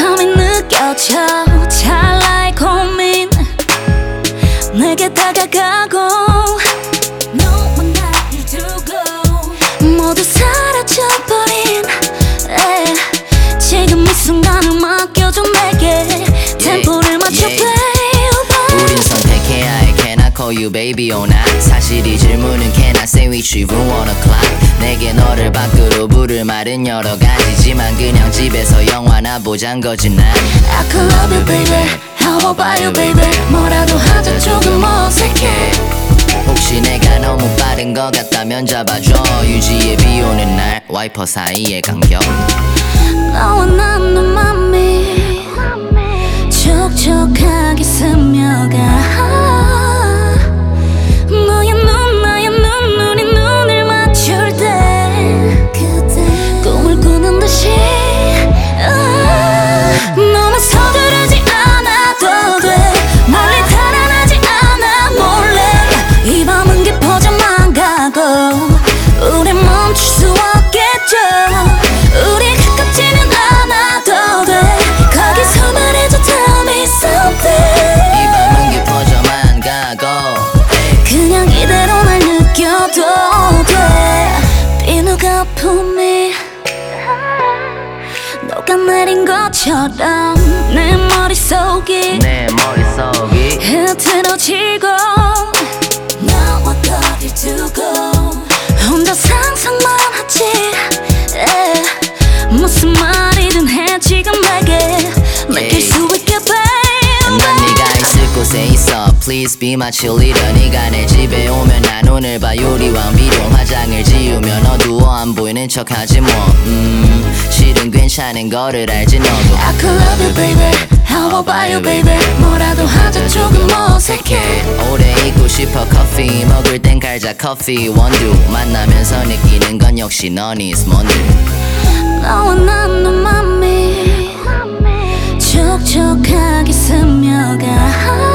밤이 느껴져 찰나의 고민 내게 다가가고 너만 나를 두고 모두 사라져버린 지금 이 순간을 맡겨줘 내게 템포를 맞춰 baby 우린 선택해야 해 Can I call you baby or not 사실 이 질문은 Can I say we should room 1 o'clock 내게 너를 밖으로 부를 말은 여러 가지지만 그냥 집에서 영화나 보잔 거지 난 I could love you baby How about you baby 뭐라도 하자 조금 어색해 혹시 내가 너무 빠른 것 같다면 잡아줘 유지에 비오는 날 와이퍼 사이의 간격 너와 난 너 맘이 촉촉하게 스며가 너의 눈 나의 눈 우리 눈을 맞출 때 꿈을 꾸는 듯이 너만 서두르지 않아도 돼 멀리 달아나지 않아 몰래 이 밤은 깊어져만 가고 우리 멈출 수 없겠죠 우리 가깝지는 않아도 돼 거기서 말해줘 tell me something 이 밤은 깊어져만 가고 그냥 이대로 날 느껴도 돼 비누가 아픔이 녹아내린 것처럼 내 머릿속이 흐트러지고 너와 거리 두고 혼자 상상만 하지 무슨 말이든 해 지금 내게 느낄 수 있게 baby 난 네가 있을 곳에 있어 Please be my cheerleader 네가 내 집에 오면 난 오늘 봐 요리왕 비룡 화장을 지우면 어두워 안 보이는 척하지 뭐 실은 괜찮은 거를 알지 너도 I could love you baby How about you baby 뭐라도 하자 조금 어색해 오래 있고 싶어 커피 먹을 땐 갈자 커피 원두 만나면서 느끼는 건 역시 넌 is 먼저 너와 난 너 맘이 촉촉하게 스며가